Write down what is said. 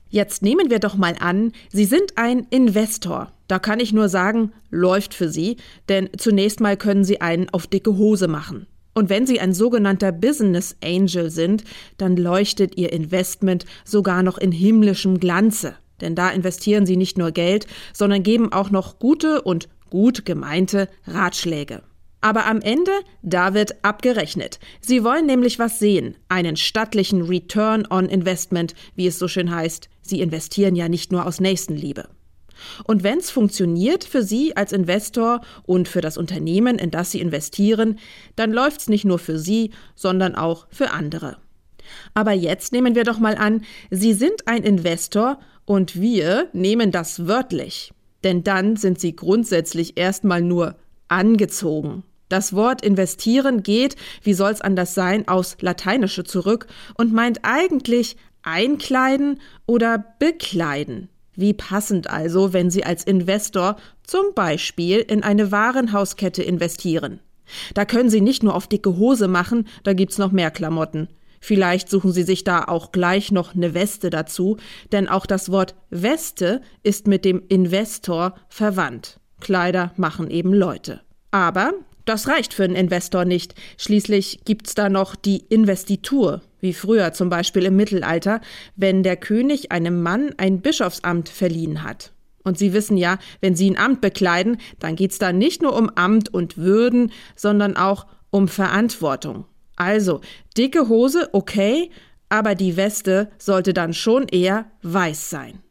Jetzt nehmen wir doch mal an, Sie sind ein Investor. Da kann ich nur sagen, läuft für Sie, denn zunächst mal können Sie einen auf dicke Hose machen. Und wenn Sie ein sogenannter Business Angel sind, dann leuchtet Ihr Investment sogar noch in himmlischem Glanze. Denn da investieren Sie nicht nur Geld, sondern geben auch noch gute und gut gemeinte Ratschläge. Aber am Ende, da wird abgerechnet. Sie wollen nämlich was sehen, einen stattlichen Return on Investment, wie es so schön heißt. Sie investieren ja nicht nur aus Nächstenliebe. Und wenn es funktioniert für Sie als Investor und für das Unternehmen, in das Sie investieren, dann läuft es nicht nur für Sie, sondern auch für andere. Aber jetzt nehmen wir doch mal an, Sie sind ein Investor und wir nehmen das wörtlich. Denn dann sind Sie grundsätzlich erstmal nur angezogen. Das Wort investieren geht, wie soll's anders sein, aus Lateinische zurück und meint eigentlich einkleiden oder bekleiden. Wie passend also, wenn Sie als Investor zum Beispiel in eine Warenhauskette investieren. Da können Sie nicht nur auf dicke Hose machen, da gibt's noch mehr Klamotten. Vielleicht suchen Sie sich da auch gleich noch eine Weste dazu, denn auch das Wort Weste ist mit dem Investor verwandt. Kleider machen eben Leute. Aber das reicht für einen Investor nicht. Schließlich gibt's da noch die Investitur, wie früher zum Beispiel im Mittelalter, wenn der König einem Mann ein Bischofsamt verliehen hat. Und Sie wissen ja, wenn Sie ein Amt bekleiden, dann geht's da nicht nur um Amt und Würden, sondern auch um Verantwortung. Also, dicke Hose, okay, aber die Weste sollte dann schon eher weiß sein.